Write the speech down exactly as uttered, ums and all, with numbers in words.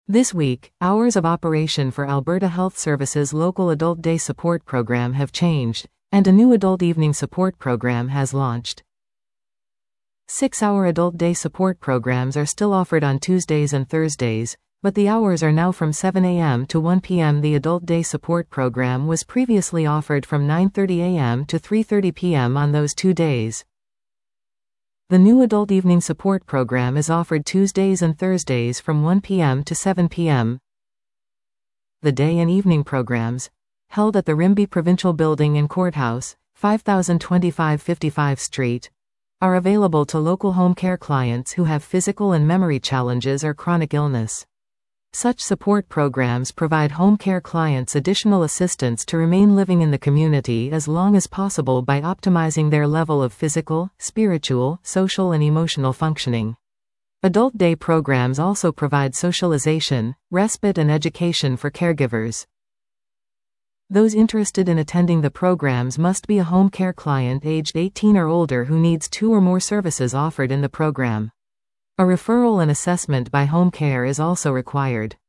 This week, hours of operation for Alberta Health Services' local Adult Day Support Program have changed, and a new Adult Evening Support Program has launched. Six-hour Adult Day Support Programs are still offered on Tuesdays and Thursdays, but the hours are now from seven a m to one p m The Adult Day Support Program was previously offered from nine thirty a m to three thirty p m on those two days. The new Adult Evening Support Program is offered Tuesdays and Thursdays from one p m to seven p m The day and evening programs, held at the Rimbey Provincial Building and Courthouse, five thousand twenty-five fifty-five Street, are available to local home care clients who have physical and memory challenges or chronic illness. Such support programs provide home care clients additional assistance to remain living in the community as long as possible by optimizing their level of physical, spiritual, social and emotional functioning. Adult Day programs also provide socialization, respite and education for caregivers. Those interested in attending the programs must be a home care client aged eighteen or older who needs two or more services offered in the program. A referral and assessment by home care is also required.